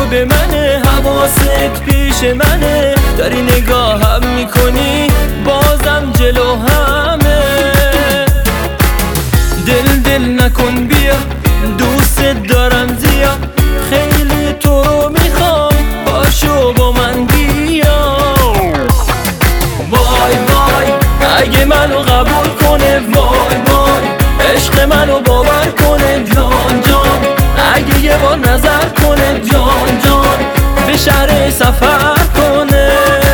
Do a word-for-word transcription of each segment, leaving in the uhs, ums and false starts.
خواب منه، حواست پیش منه، داری نگاهم میکنی بازم جلو همه. دل دل نکن بیا، دوست دارم زیا، خیلی تو رو میخوام، باشو با من بیا. وای وای اگه منو قبول کنه، وای وای عشق منو باور کنه، جان جان اگه یه بار نظر کنه، جان جان به شهر سفر کنه.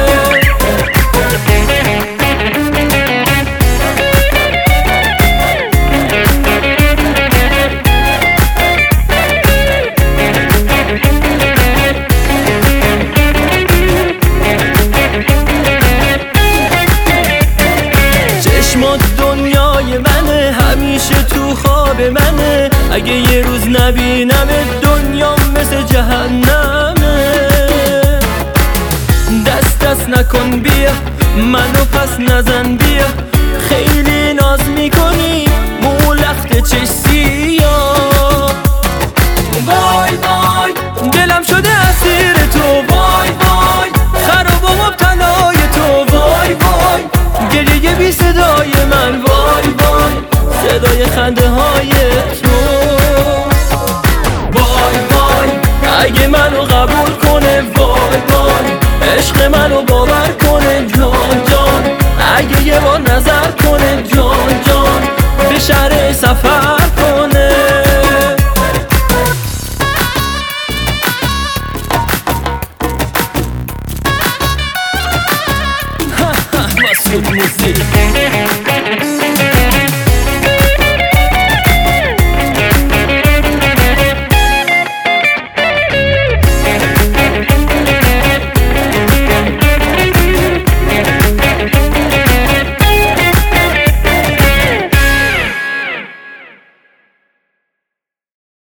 چشمات دنیای منه، همیشه تو خواب منه، اگه یه روز نبینم دنیا مثل جهنمه. دست دست نکن بیا، منو پس نزن بیا، خیلی ناز میکنی مو لخت چش سیاه. وای وای دلم شده اسیر تو، وای وای خراب و مبتلای تو، وای وای گریه بی صدای من، وای وای صدای خنده های تو. وای وای اگه منو قبول کنه، وای وای عشق منو باور کنه، جان جان اگه یه بار نظر کنه، جان جان به شهر سفر کنه. مسعود موسیقی